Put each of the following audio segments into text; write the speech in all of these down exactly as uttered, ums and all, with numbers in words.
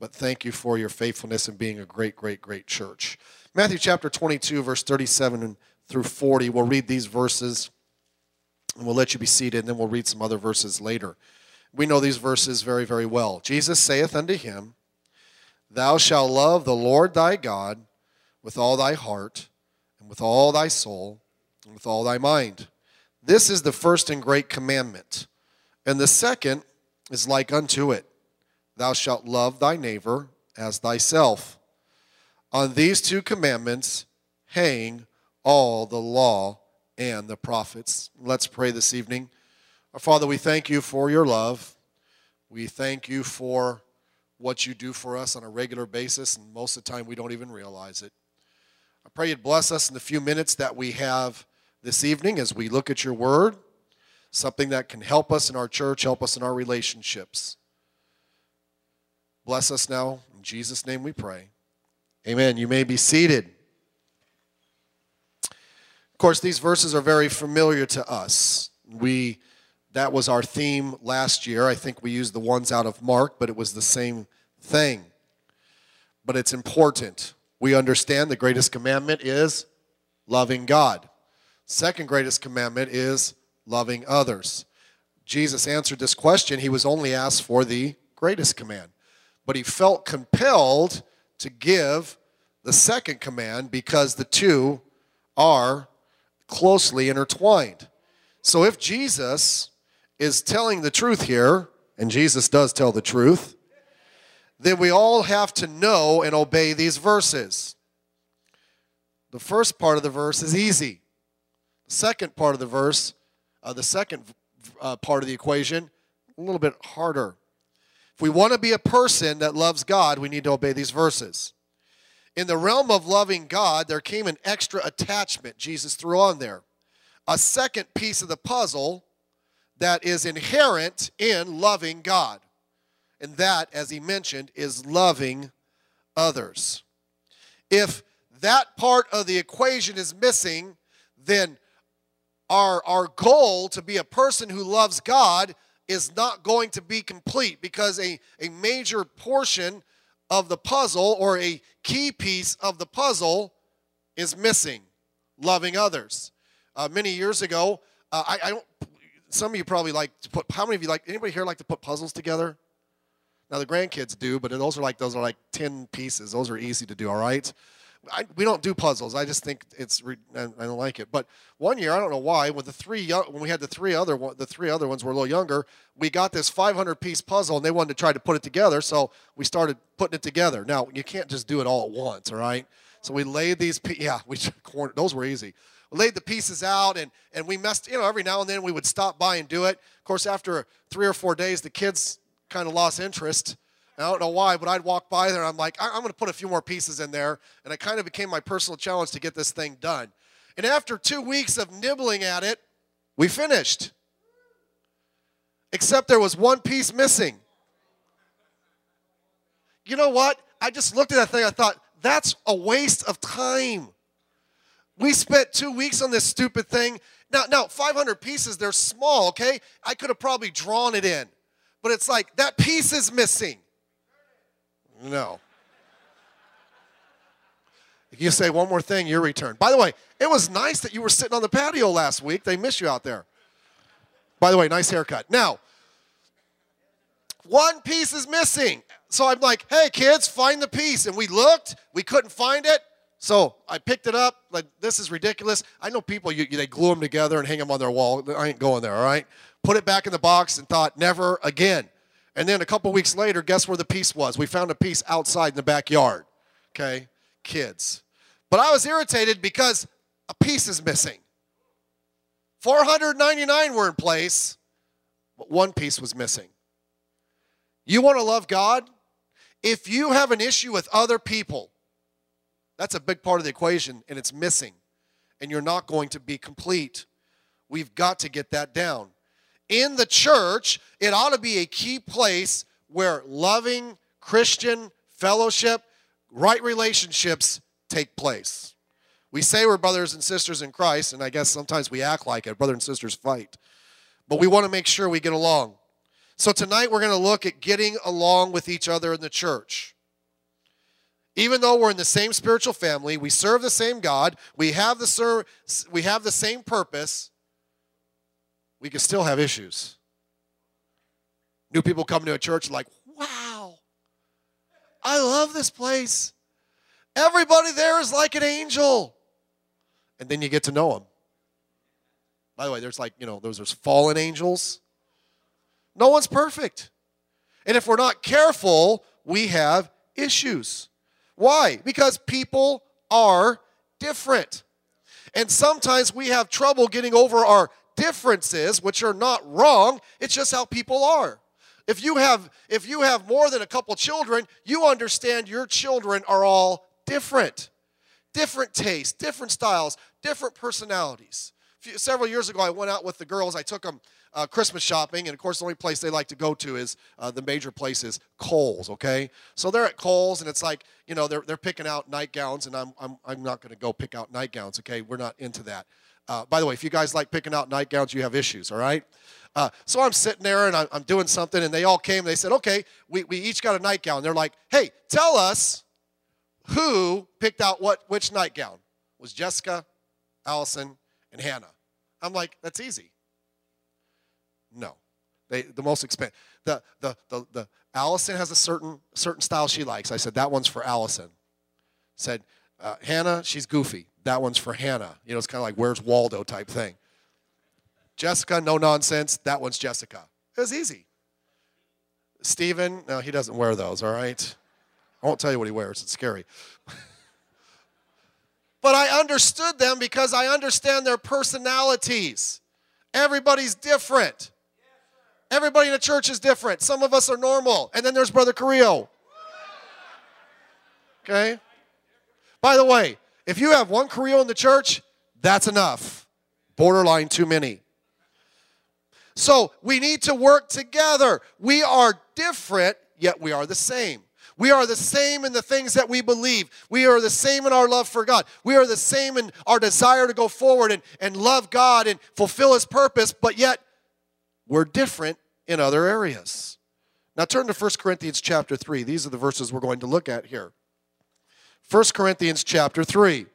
but thank you for your faithfulness in being a great, great, great church. Matthew chapter twenty-two, verse thirty-seven through forty. We'll read these verses, and we'll let you be seated, and then we'll read some other verses later. We know these verses very, very well. Jesus saith unto him, Thou shalt love the Lord thy God with all thy heart, and with all thy soul, and with all thy mind. This is the first and great commandment. And the second is like unto it. Thou shalt love thy neighbor as thyself. On these two commandments hang all the law and the prophets. Let's pray this evening. Our Father, we thank you for your love. We thank you for what you do for us on a regular basis, and most of the time we don't even realize it. I pray you'd bless us in the few minutes that we have this evening as we look at your word, something that can help us in our church, help us in our relationships. Bless us now. In Jesus' name we pray. Amen. You may be seated. Of course, these verses are very familiar to us. We, that was our theme last year. I think we used the ones out of Mark, but it was the same thing. But it's important. We understand the greatest commandment is loving God. Second greatest commandment is loving others. Jesus answered this question. He was only asked for the greatest command. But he felt compelled to give the second command because the two are closely intertwined. So if Jesus is telling the truth here, and Jesus does tell the truth, then we all have to know and obey these verses. The first part of the verse is easy. The second part of the verse, uh, the second uh, part of the equation, a little bit harder. If we want to be a person that loves God, we need to obey these verses. In the realm of loving God, there came an extra attachment Jesus threw on there. A second piece of the puzzle that is inherent in loving God. And that, as he mentioned, is loving others. If that part of the equation is missing, then our, our goal to be a person who loves God is not going to be complete, because a, a major portion of the puzzle, or a key piece of the puzzle, is missing: loving others. Uh, many years ago, uh, I, I don't. Some of you probably like to put. How many of you like? Anybody here like to put puzzles together? Now the grandkids do, but those are like those are like ten pieces. Those are easy to do. All right. I, we don't do puzzles. I just think it's. I don't like it. But one year, I don't know why, when the three when we had the three other the three other ones were a little younger, we got this five hundred piece puzzle, and they wanted to try to put it together. So we started putting it together. Now you can't just do it all at once, all right? So we laid these. Yeah, we those were easy. We laid the pieces out, and and we messed. You know, every now and then we would stop by and do it. Of course, after three or four days, the kids kind of lost interest. I don't know why, but I'd walk by there, and I'm like, I'm going to put a few more pieces in there, and it kind of became my personal challenge to get this thing done. And after two weeks of nibbling at it, we finished. Except there was one piece missing. You know what? I just looked at that thing, I thought, that's a waste of time. We spent two weeks on this stupid thing. Now, now five hundred pieces, they're small, okay? I could have probably drawn it in. But it's like, that piece is missing. No. If you say one more thing, you're returned. By the way, it was nice that you were sitting on the patio last week. They miss you out there. By the way, nice haircut. Now, one piece is missing. So I'm like, hey, kids, find the piece. And we looked. We couldn't find it. So I picked it up. Like, this is ridiculous. I know people, you, they glue them together and hang them on their wall. I ain't going there, all right? Put it back in the box and thought, never again. And then a couple weeks later, guess where the piece was? We found a piece outside in the backyard. Okay? Kids. But I was irritated because a piece is missing. four hundred ninety-nine were in place, but one piece was missing. You want to love God? If you have an issue with other people, that's a big part of the equation, and it's missing. And you're not going to be complete. We've got to get that down. In the church, it ought to be a key place where loving Christian fellowship, right relationships take place. We say we're brothers and sisters in Christ, and I guess sometimes we act like it. Brothers and sisters fight. But we want to make sure we get along. So tonight we're going to look at getting along with each other in the church. Even though we're in the same spiritual family, we serve the same God, we have the ser- we have the same purpose, we can still have issues. New people come to a church like, wow, I love this place. Everybody there is like an angel. And then you get to know them. By the way, there's like, you know, those there's fallen angels. No one's perfect. And if we're not careful, we have issues. Why? Because people are different. And sometimes we have trouble getting over our differences, which are not wrong. It's just how people are. If you have if you have more than a couple children, you understand your children are all different. Different tastes, different styles, different personalities. A few, several years ago, I went out with the girls. I took them uh, Christmas shopping, and of course, the only place they like to go to is uh, the major place is Kohl's. Okay, so they're at Kohl's, and it's like, you know, they're they're picking out nightgowns, and I'm I'm I'm not going to go pick out nightgowns. Okay, we're not into that. Uh, by the way, if you guys like picking out nightgowns, you have issues. All right. Uh, so I'm sitting there, and I'm, I'm doing something, and they all came. And they said, okay, we we each got a nightgown. They're like, hey, tell us who picked out what which nightgown. It was Jessica, Allison, and Hannah. I'm like, that's easy. No, they the most expensive. The the the the Allison has a certain certain style she likes. I said that one's for Allison. Said uh, Hannah, she's goofy. That one's for Hannah. You know, it's kind of like Where's Waldo type thing. Jessica, no nonsense. That one's Jessica. It was easy. Stephen, no, he doesn't wear those. All right, I won't tell you what he wears. It's scary. But I understood them because I understand their personalities. Everybody's different. Everybody in the church is different. Some of us are normal. And then there's Brother Carrillo. Okay? By the way, if you have one Carrillo in the church, that's enough. Borderline too many. So we need to work together. We are different, yet we are the same. We are the same in the things that we believe. We are the same in our love for God. We are the same in our desire to go forward and, and love God and fulfill His purpose, but yet we're different in other areas. Now turn to First Corinthians chapter three. These are the verses we're going to look at here. First Corinthians chapter three.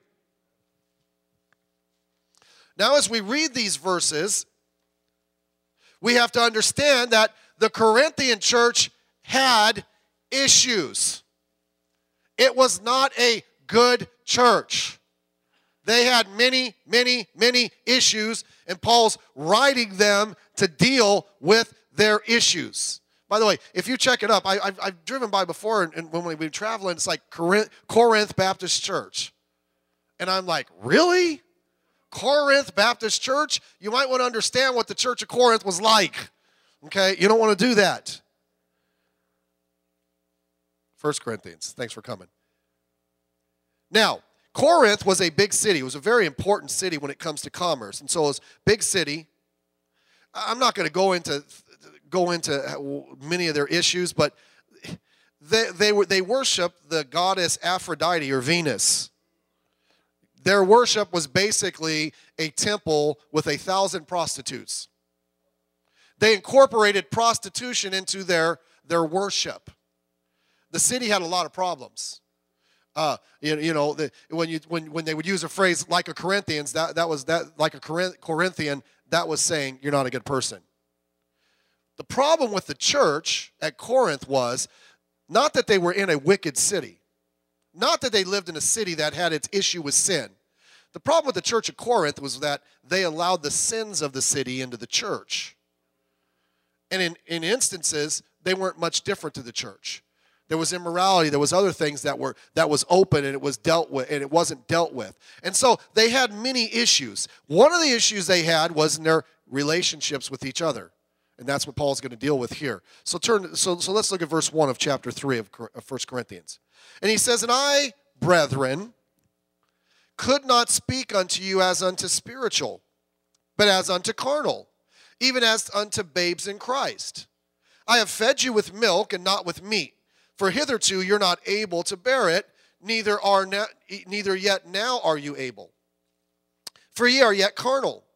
Now as we read these verses, we have to understand that the Corinthian church had issues. It was not a good church. They had many, many, many issues, and Paul's writing them to deal with their issues. By the way, if you check it up, I, I've, I've driven by before, and, and when we've been traveling, it's like Corinth, Corinth Baptist Church. And I'm like, really? Corinth Baptist Church? You might want to understand what the church of Corinth was like. Okay? You don't want to do that. First Corinthians. Thanks for coming. Now, Corinth was a big city. It was a very important city when it comes to commerce. And so it was a big city. I'm not going to go into go into many of their issues, but they they were they worshiped the goddess Aphrodite or Venus. Their worship was basically a temple with a thousand prostitutes. They incorporated prostitution into their, their worship. The city had a lot of problems. Uh, you, you know, the, when you when when they would use a phrase like a Corinthians, that that was that like a Corinthian, that was saying you're not a good person. The problem with the church at Corinth was not that they were in a wicked city, not that they lived in a city that had its issue with sin. The problem with the church at Corinth was that they allowed the sins of the city into the church. And in, in instances, they weren't much different to the church. There was immorality. There was other things that were that was open and it was dealt with, and it wasn't dealt with. And so they had many issues. One of the issues they had was in their relationships with each other, and that's what Paul's going to deal with here. So turn. So so let's look at verse one of chapter three of First Corinthians, and he says, "And I, brethren, could not speak unto you as unto spiritual, but as unto carnal, even as unto babes in Christ. I have fed you with milk and not with meat. For hitherto you're not able to bear it, neither are na- neither yet now are you able. For ye are yet carnal.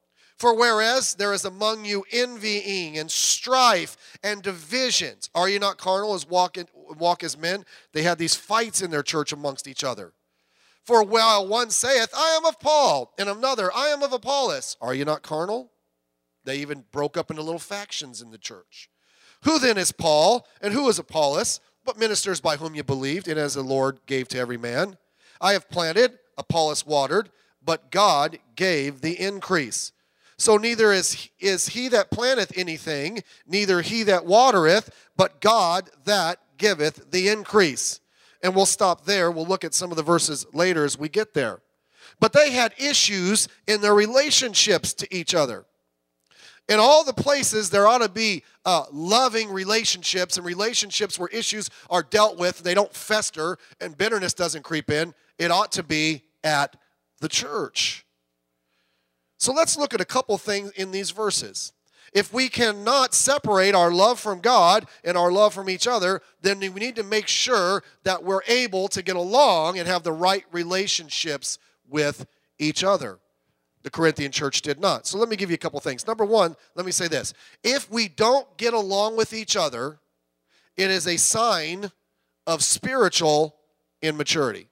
For whereas there is among you envying and strife and divisions, are you not carnal as walk, in, walk as men? They had these fights in their church amongst each other. For while one saith, I am of Paul, and another, I am of Apollos, are you not carnal? They even broke up into little factions in the church. Who then is Paul, and who is Apollos, but ministers by whom you believed, and as the Lord gave to every man? I have planted, Apollos watered, but God gave the increase. So neither is, is he that planteth anything, neither he that watereth, but God that giveth the increase. And we'll stop there. We'll look at some of the verses later as we get there. But they had issues in their relationships to each other. In all the places, there ought to be uh, loving relationships and relationships where issues are dealt with. They don't fester and bitterness doesn't creep in. It ought to be at the church. So let's look at a couple things in these verses. If we cannot separate our love from God and our love from each other, then we need to make sure that we're able to get along and have the right relationships with each other. The Corinthian church did not. So let me give you a couple things. Number one, let me say this. If we don't get along with each other, it is a sign of spiritual immaturity.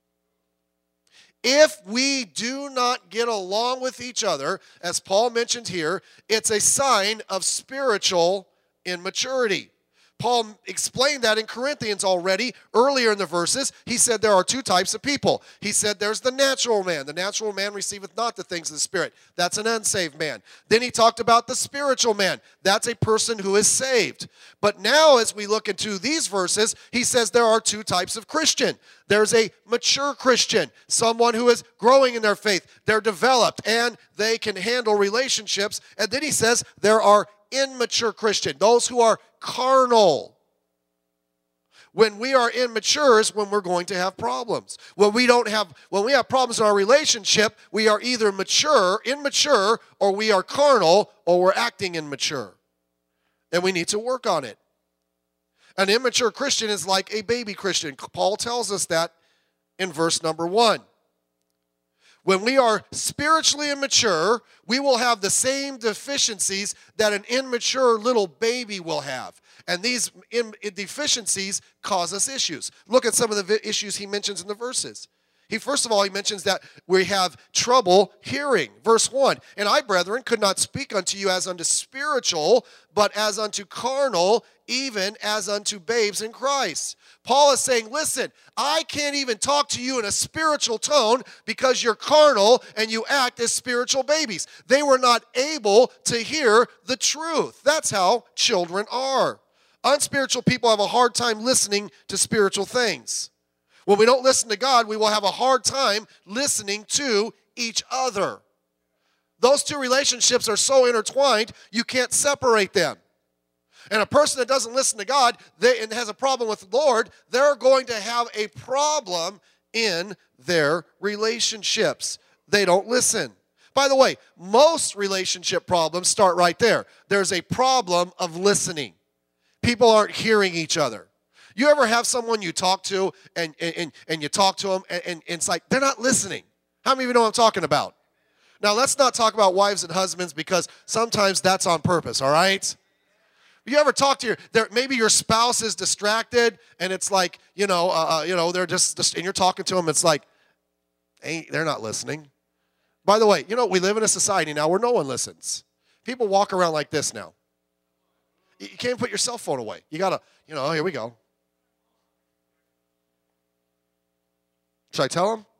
If we do not get along with each other, as Paul mentioned here, it's a sign of spiritual immaturity. Paul explained that in Corinthians already earlier in the verses. He said there are two types of people. He said there's the natural man. The natural man receiveth not the things of the Spirit. That's an unsaved man. Then he talked about the spiritual man. That's a person who is saved. But now as we look into these verses, he says there are two types of Christian. There's a mature Christian, someone who is growing in their faith. They're developed and they can handle relationships. And then he says there are immature Christian, those who are carnal. When we are immature is when we're going to have problems. When we don't have, when we have problems in our relationship, we are either mature, immature, or we are carnal, or we're acting immature. And we need to work on it. An immature Christian is like a baby Christian. Paul tells us that in verse number one. When we are spiritually immature, we will have the same deficiencies that an immature little baby will have. And these deficiencies cause us issues. Look at some of the issues he mentions in the verses. He, first of all, he mentions that we have trouble hearing. Verse one, and I, brethren, could not speak unto you as unto spiritual, but as unto carnal, even as unto babes in Christ. Paul is saying, listen, I can't even talk to you in a spiritual tone because you're carnal and you act as spiritual babies. They were not able to hear the truth. That's how children are. Unspiritual people have a hard time listening to spiritual things. When we don't listen to God, we will have a hard time listening to each other. Those two relationships are so intertwined, you can't separate them. And a person that doesn't listen to God they, and has a problem with the Lord, they're going to have a problem in their relationships. They don't listen. By the way, most relationship problems start right there. There's a problem of listening. People aren't hearing each other. You ever have someone you talk to and, and, and you talk to them and, and it's like they're not listening? How many of you know what I'm talking about? Now, let's not talk about wives and husbands because sometimes that's on purpose, all right? You ever talk to your, there, maybe your spouse is distracted and it's like, you know, uh, you know, they're just, just, and you're talking to them, it's like, hey, they're not listening. By the way, you know, we live in a society now where no one listens. People walk around like this now. You can't put your cell phone away. You got to, you know, here we go. Should I tell them?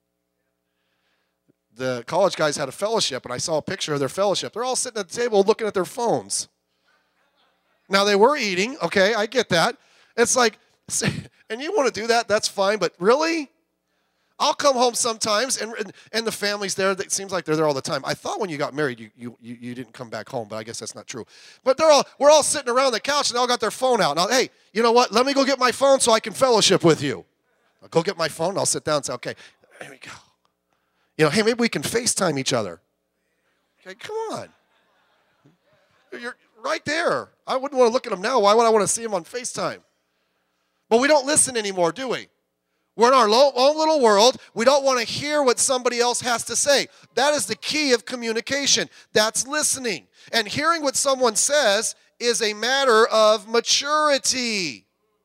The college guys had a fellowship, and I saw a picture of their fellowship. They're all sitting at the table looking at their phones. Now, they were eating. Okay, I get that. It's like, and you want to do that, that's fine, but really? I'll come home sometimes, and, and and the family's there. It seems like they're there all the time. I thought when you got married, you, you you you didn't come back home, but I guess that's not true. But they're all we're all sitting around the couch, and they all got their phone out. Now, hey, you know what? Let me go get my phone so I can fellowship with you. I'll go get my phone, and I'll sit down and say, okay, here we go. You know, hey, maybe we can FaceTime each other. Okay, come on. You're right there. I wouldn't want to look at them now. Why would I want to see them on FaceTime? But we don't listen anymore, do we? We're in our own little world. We don't want to hear what somebody else has to say. That is the key of communication. That's listening. And hearing what someone says is a matter of maturity.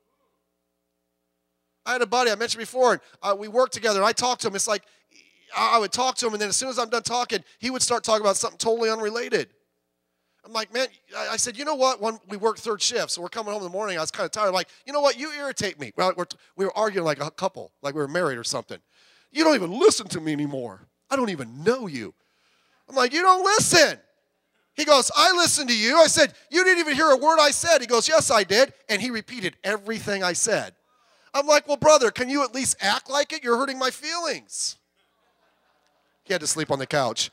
I had a buddy I mentioned before, and uh, we worked together, and I talked to him. It's like I would talk to him, and then as soon as I'm done talking, he would start talking about something totally unrelated. I'm like, man, I said, you know what? When we work third shift, so we're coming home in the morning. I was kind of tired. I'm like, you know what? You irritate me. Well, we're, we were arguing like a couple, like we were married or something. You don't even listen to me anymore. I don't even know you. I'm like, you don't listen. He goes, I listened to you. I said, you didn't even hear a word I said. He goes, yes, I did. And he repeated everything I said. I'm like, well, brother, can you at least act like it? You're hurting my feelings. He had to sleep on the couch.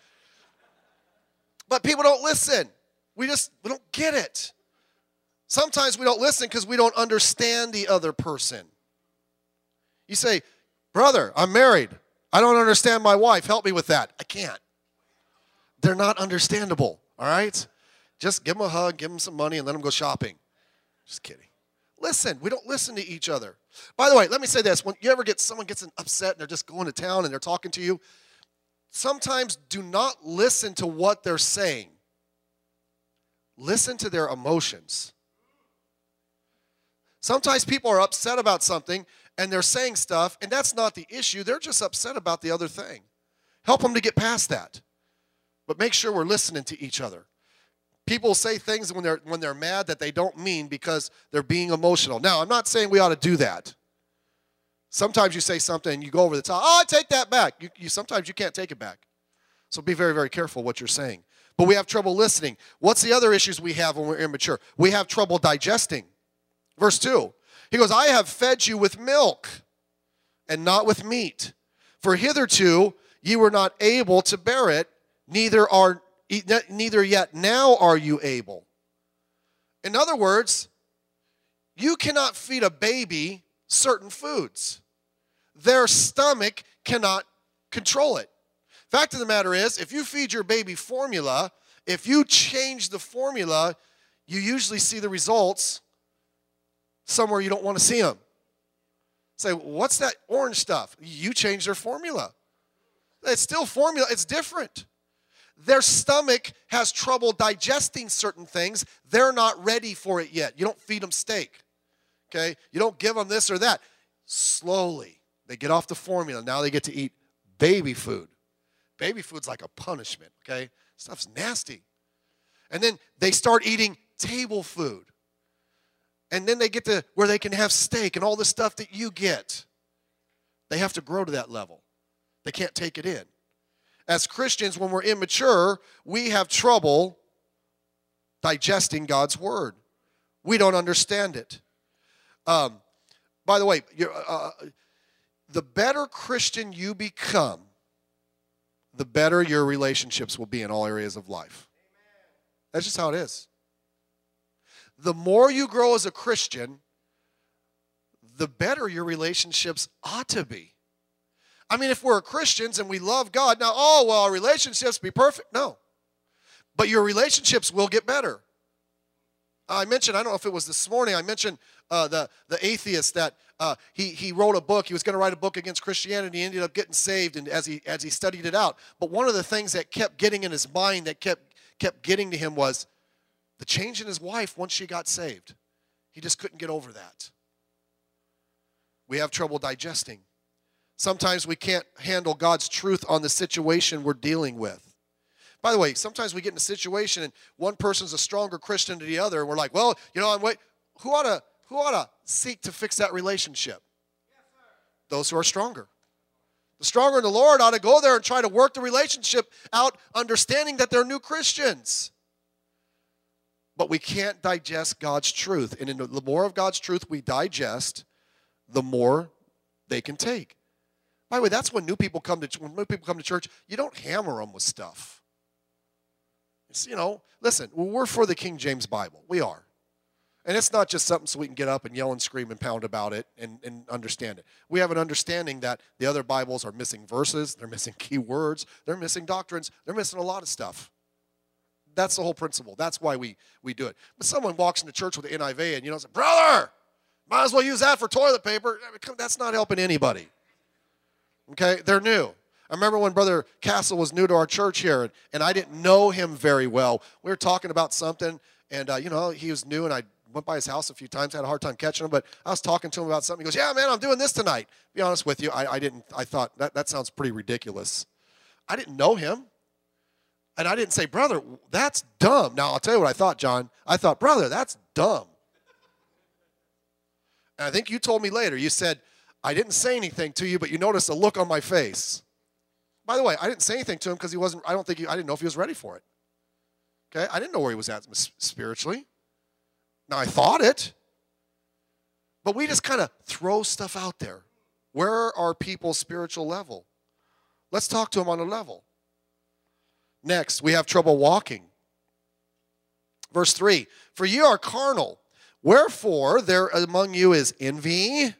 But people don't listen. We just, we don't get it. Sometimes we don't listen because we don't understand the other person. You say, brother, I'm married. I don't understand my wife. Help me with that. I can't. They're not understandable, all right? Just give them a hug, give them some money, and let them go shopping. Just kidding. Listen. We don't listen to each other. By the way, let me say this. When you ever get someone gets upset and they're just going to town and they're talking to you, sometimes do not listen to what they're saying. Listen to their emotions. Sometimes people are upset about something and they're saying stuff, and that's not the issue. They're just upset about the other thing. Help them to get past that. But make sure we're listening to each other. People say things when they're when they're mad that they don't mean because they're being emotional. Now, I'm not saying we ought to do that. Sometimes you say something and you go over the top. Oh, I take that back. You, you, sometimes you can't take it back. So be very, very careful what you're saying. But we have trouble listening. What's the other issues we have when we're immature? We have trouble digesting. Verse two, he goes, I have fed you with milk and not with meat. For hitherto ye were not able to bear it, neither are neither yet now are you able. In other words, you cannot feed a baby certain foods. Their stomach cannot control it. Fact of the matter is, if you feed your baby formula, if you change the formula, you usually see the results somewhere you don't want to see them. Say, what's that orange stuff? You change their formula. It's still formula. It's different. Their stomach has trouble digesting certain things. They're not ready for it yet. You don't feed them steak. Okay? You don't give them this or that. Slowly, they get off the formula. Now they get to eat baby food. Baby food's like a punishment, okay? Stuff's nasty. And then they start eating table food. And then they get to where they can have steak and all the stuff that you get. They have to grow to that level. They can't take it in. As Christians, when we're immature, we have trouble digesting God's word. We don't understand it. Um, by the way, you're, uh, the better Christian you become, the better your relationships will be in all areas of life. That's just how it is. The more you grow as a Christian, the better your relationships ought to be. I mean, if we're Christians and we love God, now, oh, well, our relationships be perfect. No. But your relationships will get better. I mentioned, I don't know if it was this morning, I mentioned uh, the, the atheist that uh, he, he wrote a book. He was going to write a book against Christianity. He ended up getting saved and as he, as he studied it out. But one of the things that kept getting in his mind, that kept, kept getting to him was the change in his wife once she got saved. He just couldn't get over that. We have trouble digesting. Sometimes we can't handle God's truth on the situation we're dealing with. By the way, sometimes we get in a situation and one person's a stronger Christian than the other, and we're like, well, you know, I'm wait, who ought to who ought to seek to fix that relationship? Yes, those who are stronger. The stronger in the Lord ought to go there and try to work the relationship out, understanding that they're new Christians. But we can't digest God's truth. And in the more of God's truth we digest, the more they can take. By the way, that's when new people come to when new people come to church, you don't hammer them with stuff. It's, you know, listen, we're for the King James Bible. We are. And it's not just something so we can get up and yell and scream and pound about it and, and understand it. We have an understanding that the other Bibles are missing verses, they're missing key words, they're missing doctrines, they're missing a lot of stuff. That's the whole principle. That's why we, we do it. But someone walks into church with the N I V and, you know, say, brother, Might as well use that for toilet paper. That's not helping anybody. Okay, they're new. I remember when Brother Castle was new to our church here, and, and I didn't know him very well. We were talking about something, and, uh, you know, he was new, and I went by his house a few times, had a hard time catching him, but I was talking to him about something. He goes, yeah, man, I'm doing this tonight. To be honest with you, I, I didn't, I thought, that, that sounds pretty ridiculous. I didn't know him, and I didn't say, brother, that's dumb. Now, I'll tell you what I thought, John. I thought, brother, that's dumb. And I think you told me later, you said, I didn't say anything to you, but you noticed a look on my face. By the way, I didn't say anything to him because he wasn't, I don't think he, I didn't know if he was ready for it. Okay? I didn't know where he was at spiritually. Now, I thought it. But we just kind of throw stuff out there. Where are people's spiritual level? Let's talk to them on a level. Next, we have trouble walking. Verse three, for ye are carnal, wherefore there among you is envy,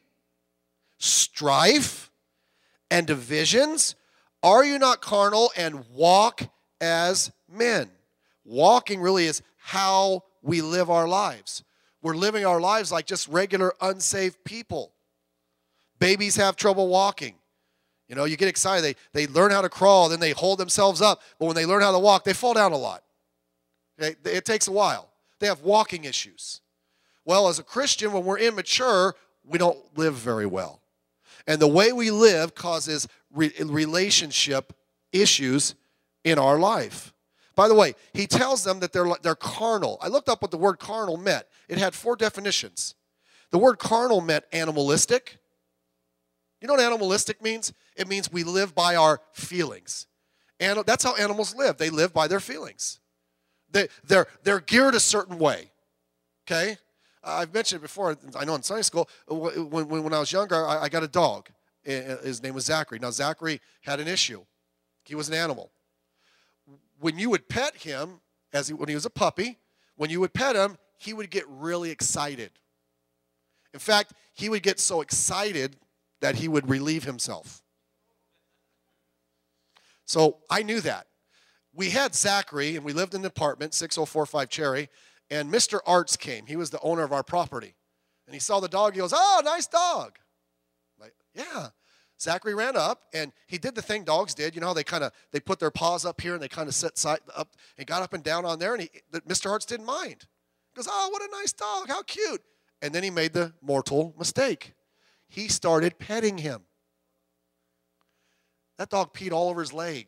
strife, and divisions. Are you not carnal and walk as men? Walking really is how we live our lives. We're living our lives like just regular unsaved people. Babies have trouble walking. You know, you get excited. They, they learn how to crawl, then they hold themselves up. But when they learn how to walk, they fall down a lot. Okay? It takes a while. They have walking issues. Well, as a Christian, when we're immature, we don't live very well. And the way we live causes re- relationship issues in our life. By the way, he tells them that they're, they're carnal. I looked up what the word carnal meant. It had four definitions. The word carnal meant animalistic. You know what animalistic means? It means we live by our feelings. And that's how animals live. They live by their feelings. They, they're, they're geared a certain way. Okay? Uh, I've mentioned it before, I know in Sunday school, when, when, when I was younger, I, I got a dog. His name was Zachary. Now, Zachary had an issue. He was an animal. When you would pet him, as he, when he was a puppy, when you would pet him, he would get really excited. In fact, he would get so excited that he would relieve himself. So I knew that. We had Zachary, and we lived in an apartment, six oh four five Cherry, and Mister Arts came. He was the owner of our property. And he saw the dog. He goes, oh, nice dog. I'm like, yeah. Zachary ran up, and he did the thing dogs did. You know how they kind of, they put their paws up here, and they kind of sit side up, and got up and down on there, and he, Mister Arts didn't mind. He goes, oh, what a nice dog. How cute. And then he made the mortal mistake. He started petting him. That dog peed all over his leg.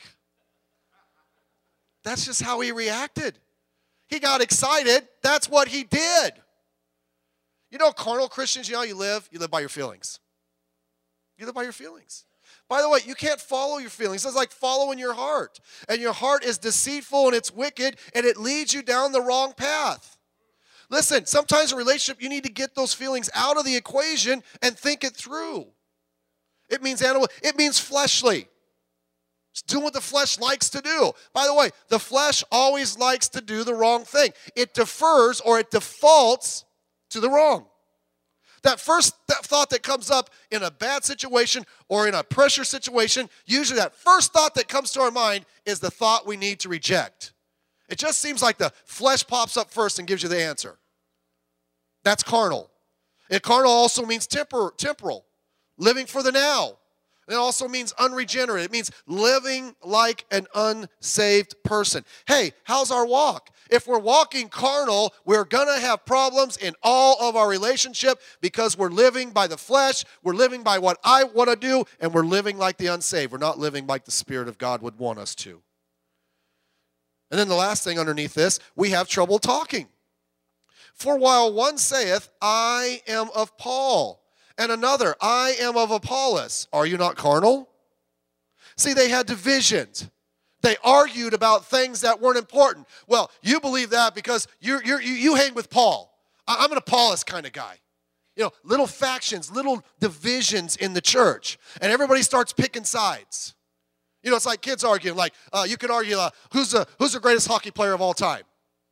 That's just how he reacted. He got excited. That's what he did. You know, carnal Christians, you know how you live? You live by your feelings. You live by your feelings. By the way, you can't follow your feelings. It's like following your heart. And your heart is deceitful and it's wicked, and it leads you down the wrong path. Listen, sometimes in a relationship, you need to get those feelings out of the equation and think it through. It means animal. It means fleshly. It's doing what the flesh likes to do. By the way, the flesh always likes to do the wrong thing. It defers or it defaults to the wrong. That first that thought that comes up in a bad situation or in a pressure situation, usually that first thought that comes to our mind is the thought we need to reject. It just seems like the flesh pops up first and gives you the answer. That's carnal. And carnal also means tempor- temporal, living for the now. It also means unregenerate. It means living like an unsaved person. Hey, how's our walk? If we're walking carnal, we're going to have problems in all of our relationship because we're living by the flesh, we're living by what I want to do, and we're living like the unsaved. We're not living like the Spirit of God would want us to. And then the last thing underneath this, we have trouble talking. For while one saith, I am of Paul, and another, I am of Apollos. Are you not carnal? See, they had divisions. They argued about things that weren't important. Well, you believe that because you're, you're, you you hang with Paul. I'm an Apollos kind of guy. You know, little factions, little divisions in the church. And everybody starts picking sides. You know, it's like kids arguing. Like, uh, you could argue, uh, who's, the, who's the greatest hockey player of all time?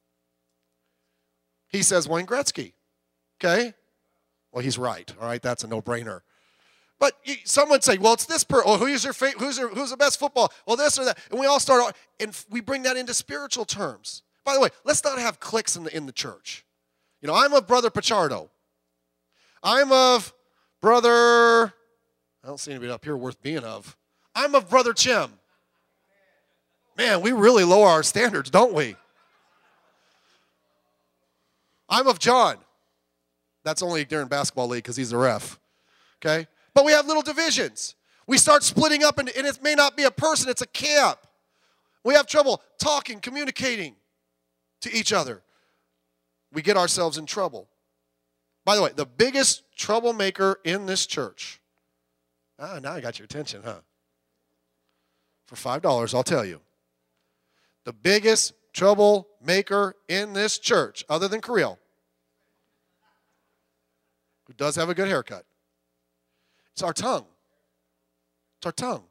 He says Wayne Gretzky. Okay? Well, he's right, all right? That's a no-brainer. But some would say, well, it's this person. Oh, who's your favorite? Who's, your, who's the best football? Well, this or that. And we all start, and we bring that into spiritual terms. By the way, let's not have cliques in the, in the church. You know, I'm a Brother Pichardo. I'm of Brother, I don't see anybody up here worth being of. I'm of Brother Chim. Man, we really lower our standards, don't we? I'm of John. That's only during basketball league because he's a ref. Okay? But we have little divisions. We start splitting up, and, and it may not be a person, it's a camp. We have trouble talking, communicating to each other. We get ourselves in trouble. By the way, the biggest troublemaker in this church. Ah, now I got your attention, huh? For five dollars, I'll tell you. The biggest troublemaker in this church, other than Creel, who does have a good haircut, it's our tongue. It's our tongue.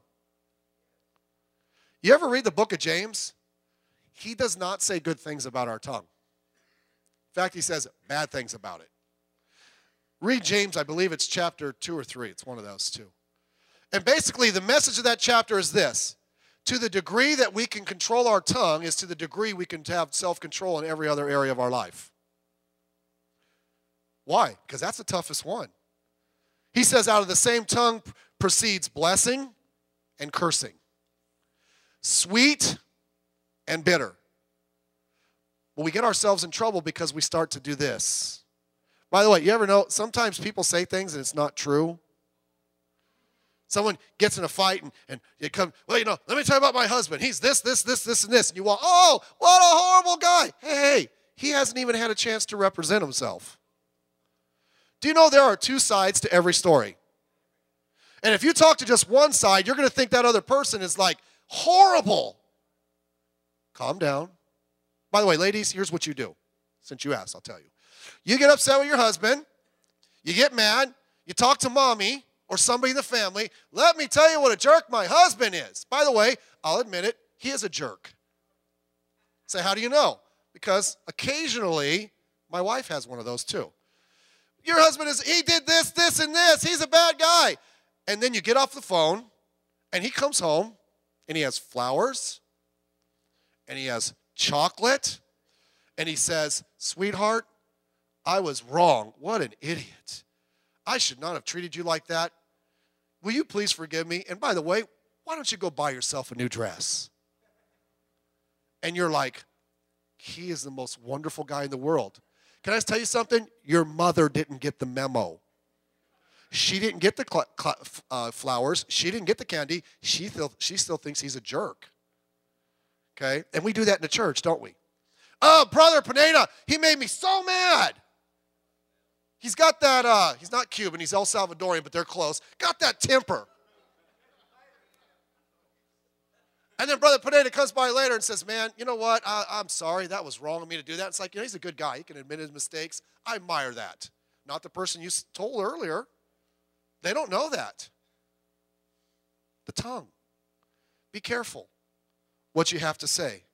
You ever read the book of James? He does not say good things about our tongue. In fact, he says bad things about it. Read James, I believe it's chapter two or three. It's one of those two. And basically, the message of that chapter is this. To the degree that we can control our tongue is to the degree we can have self-control in every other area of our life. Why? Because that's the toughest one. He says out of the same tongue proceeds blessing and cursing. Sweet and bitter. Well, we get ourselves in trouble because we start to do this. By the way, you ever know, sometimes people say things and it's not true. Someone gets in a fight and, and you come, well, you know, let me tell you about my husband. He's this, this, this, this, and this. And you walk, oh, what a horrible guy. Hey, hey, he hasn't even had a chance to represent himself. Do you know there are two sides to every story? And if you talk to just one side, you're going to think that other person is like horrible. Calm down. By the way, ladies, here's what you do. Since you asked, I'll tell you. You get upset with your husband. You get mad. You talk to mommy or somebody in the family. Let me tell you what a jerk my husband is. By the way, I'll admit it, he is a jerk. Say, how do you know? Because occasionally, my wife has one of those too. Your husband is, he did this, this, and this. He's a bad guy. And then you get off the phone, and he comes home, and he has flowers, and he has chocolate, and he says, sweetheart, I was wrong. What an idiot. I should not have treated you like that. Will you please forgive me? And by the way, why don't you go buy yourself a new dress? And you're like, he is the most wonderful guy in the world. Can I just tell you something? Your mother didn't get the memo. She didn't get the cl- cl- uh, flowers. She didn't get the candy. She, th- she still thinks he's a jerk. Okay? And we do that in the church, don't we? Oh, Brother Pineda, he made me so mad. He's got that, uh, he's not Cuban, he's El Salvadorian, but they're close. Got that temper. And then Brother Pineda comes by later and says, man, you know what? I, I'm sorry. That was wrong of me to do that. It's like, you know, he's a good guy. He can admit his mistakes. I admire that. Not the person you told earlier. They don't know that. The tongue. Be careful what you have to say.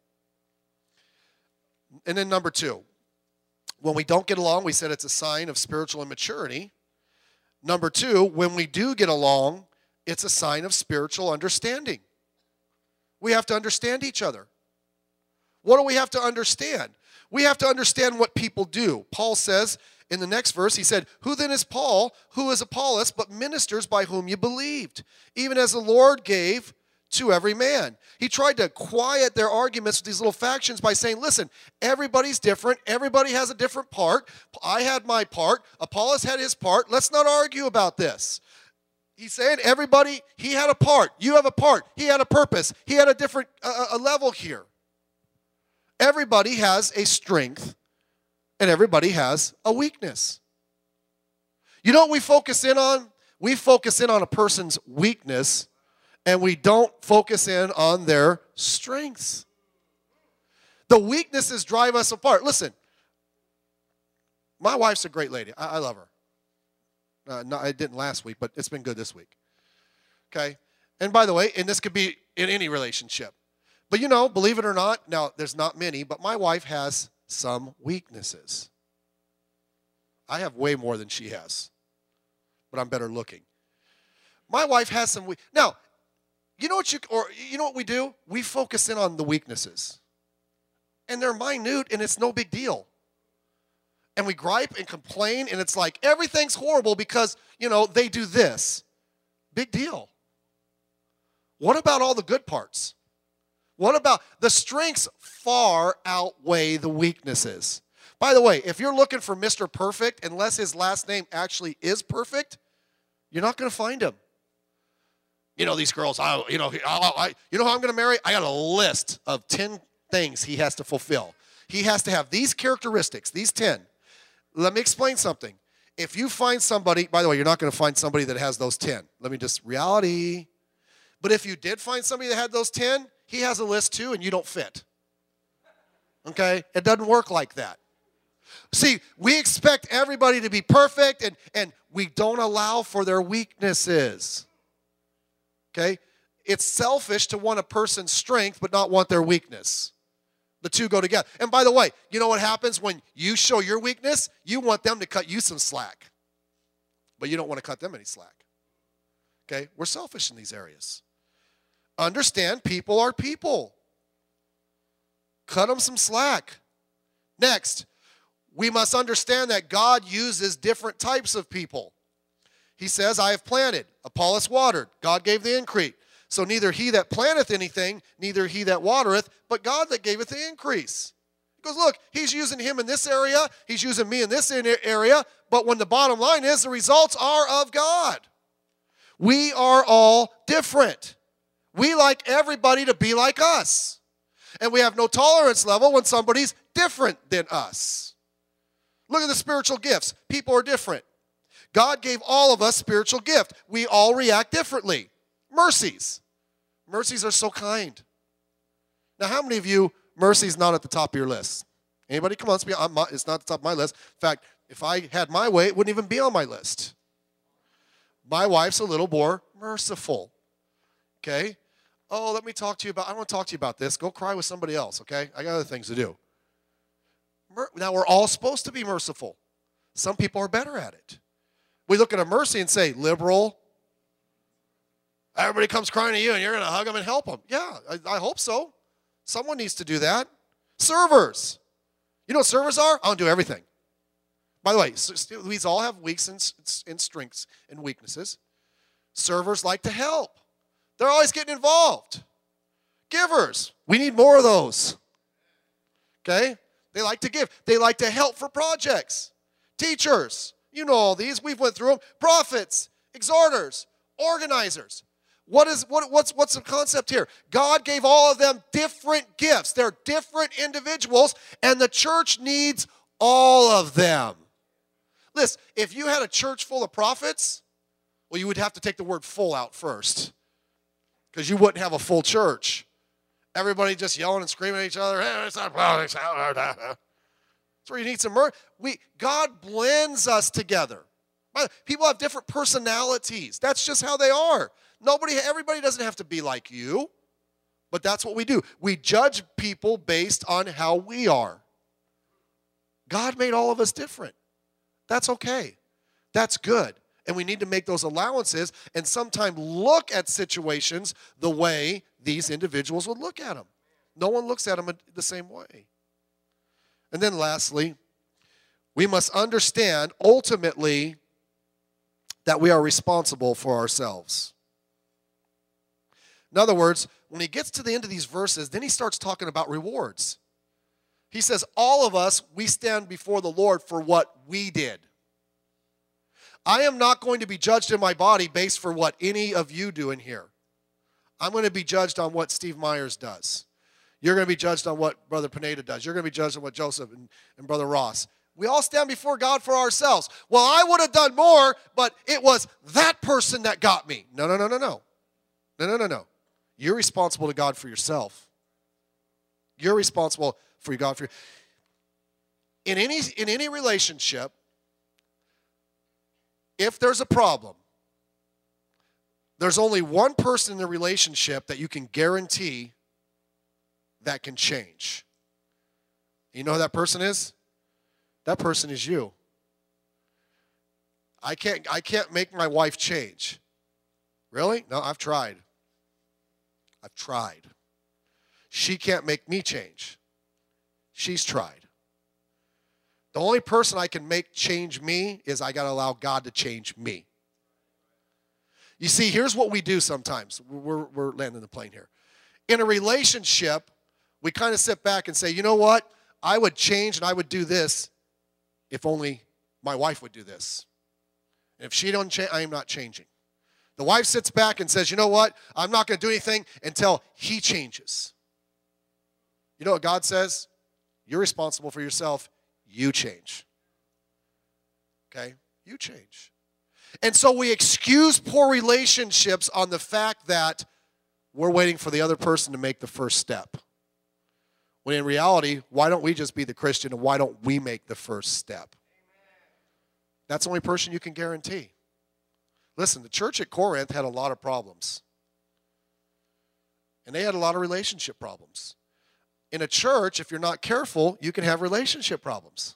And then number two, when we don't get along, we said it's a sign of spiritual immaturity. Number two, when we do get along, it's a sign of spiritual understanding. We have to understand each other. What do we have to understand? We have to understand what people do. Paul says in the next verse, he said, who then is Paul? Who is Apollos? But ministers by whom you believed, even as the Lord gave to every man. He tried to quiet their arguments with these little factions by saying, listen, everybody's different. Everybody has a different part. I had my part. Apollos had his part. Let's not argue about this. He's saying everybody, he had a part. You have a part. He had a purpose. He had a different uh, a level here. Everybody has a strength, and everybody has a weakness. You know what we focus in on? We focus in on a person's weakness, and we don't focus in on their strengths. The weaknesses drive us apart. Listen, my wife's a great lady. I, I love her. Uh, no, it didn't last week, but it's been good this week. Okay? And by the way, and this could be in any relationship. But you know, believe it or not, now there's not many, but my wife has some weaknesses. I have way more than she has, but I'm better looking. My wife has some weak. Now, you know what you or you know what we do? We focus in on the weaknesses, and they're minute, and it's no big deal. and we gripe and complain, and it's like everything's horrible because, you know, they do this. Big deal. What about all the good parts? What about the strengths far outweigh the weaknesses? By the way, if you're looking for Mister Perfect, unless his last name actually is perfect, you're not going to find him. You know, these girls, I, you know, I, I, you know who I'm going to marry? I got a list of ten things he has to fulfill. He has to have these characteristics, these ten. Let me explain something. If you find somebody, by the way, you're not going to find somebody that has those ten. Let me just, reality. But if you did find somebody that had those ten, he has a list too, and you don't fit. Okay? It doesn't work like that. See, we expect everybody to be perfect, and, and we don't allow for their weaknesses. Okay? It's selfish to want a person's strength but not want their weakness. The two go together. And by the way, you know what happens when you show your weakness? You want them to cut you some slack. But you don't want to cut them any slack. Okay? We're selfish in these areas. Understand, people are people. Cut them some slack. Next, we must understand that God uses different types of people. He says, I have planted, Apollos watered, God gave the increase. So neither he that planteth anything, neither he that watereth, but God that gaveth the increase. He goes, look, he's using him in this area, he's using me in this area, but when the bottom line is, the results are of God. We are all different. We like everybody to be like us. And we have no tolerance level when somebody's different than us. Look at the spiritual gifts. People are different. God gave all of us spiritual gift. We all react differently. Mercies. Mercies are so kind. Now, how many of you, mercy's not at the top of your list? Anybody? Come on, it's not at the top of my list. In fact, if I had my way, it wouldn't even be on my list. My wife's a little more merciful. Okay? Oh, let me talk to you about, I want to talk to you about this. Go cry with somebody else, okay? I got other things to do. Now, we're all supposed to be merciful. Some people are better at it. We look at a mercy and say, liberal. Everybody comes crying to you and you're going to hug them and help them. Yeah, I, I hope so. Someone needs to do that. Servers. You know what servers are? I don't do everything. By the way, we all have weaks and, and strengths and weaknesses. Servers like to help. They're always getting involved. Givers. We need more of those. Okay? They like to give. They like to help for projects. Teachers. You know all these. We've went through them. Prophets. Exhorters. Organizers. What is what what's what's the concept here? God gave all of them different gifts. They're different individuals, and the church needs all of them. Listen, if you had a church full of prophets, well, you would have to take the word full out first, because you wouldn't have a full church. Everybody just yelling and screaming at each other. Hey, it's not politics. That's where you need some mercy. We God blends us together. People have different personalities. That's just how they are. Nobody, everybody doesn't have to be like you, but that's what we do. We judge people based on how we are. God made all of us different. That's okay. That's good. And we need to make those allowances and sometimes look at situations the way these individuals would look at them. No one looks at them the same way. And then lastly, we must understand ultimately that we are responsible for ourselves. In other words, when he gets to the end of these verses, then he starts talking about rewards. He says, all of us, we stand before the Lord for what we did. I am not going to be judged in my body based for what any of you do in here. I'm going to be judged on what Steve Myers does. You're going to be judged on what Brother Pineda does. You're going to be judged on what Joseph and, and Brother Ross. We all stand before God for ourselves. Well, I would have done more, but it was that person that got me. No, no, no, no, no. No, no, no, no. You're responsible to God for yourself. You're responsible for God for in any in any relationship. If there's a problem, there's only one person in the relationship that you can guarantee that can change. You know who that person is? That person is you. I can't I can't make my wife change. Really? No, I've tried. I've tried. She can't make me change. She's tried. The only person I can make change me is I got to allow God to change me. You see, here's what we do sometimes. We're, we're landing the plane here. In a relationship, we kind of sit back and say, you know what? I would change and I would do this if only my wife would do this. And if she don't change, I am not changing. The wife sits back and says, you know what? I'm not going to do anything until he changes. You know what God says? You're responsible for yourself. You change. Okay? You change. And so we excuse poor relationships on the fact that we're waiting for the other person to make the first step. When in reality, why don't we just be the Christian and why don't we make the first step? That's the only person you can guarantee. Listen, the church at Corinth had a lot of problems. And they had a lot of relationship problems. In a church, if you're not careful, you can have relationship problems.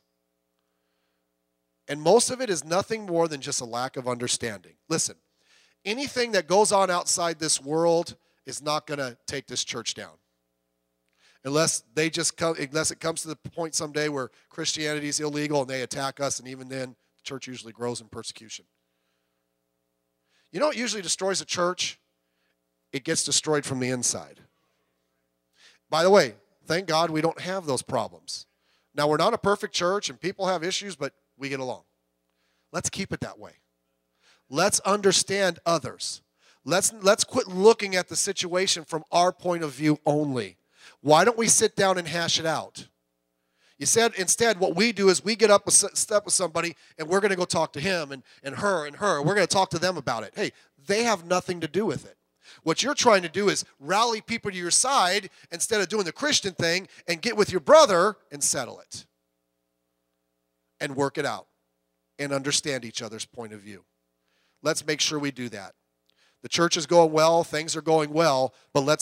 And most of it is nothing more than just a lack of understanding. Listen, anything that goes on outside this world is not going to take this church down. Unless they just come, unless it comes to the point someday where Christianity is illegal and they attack us, and even then, the church usually grows in persecution. You know what usually destroys a church? It gets destroyed from the inside. By the way, thank God we don't have those problems. Now, we're not a perfect church, and people have issues, but we get along. Let's keep it that way. Let's understand others. Let's, let's quit looking at the situation from our point of view only. Why don't we sit down and hash it out? You said instead what we do is we get up a step with somebody and we're going to go talk to him and, and her and her. We're going to talk to them about it. Hey, they have nothing to do with it. What you're trying to do is rally people to your side instead of doing the Christian thing and get with your brother and settle it. And work it out and understand each other's point of view. Let's make sure we do that. The church is going well, things are going well, but let's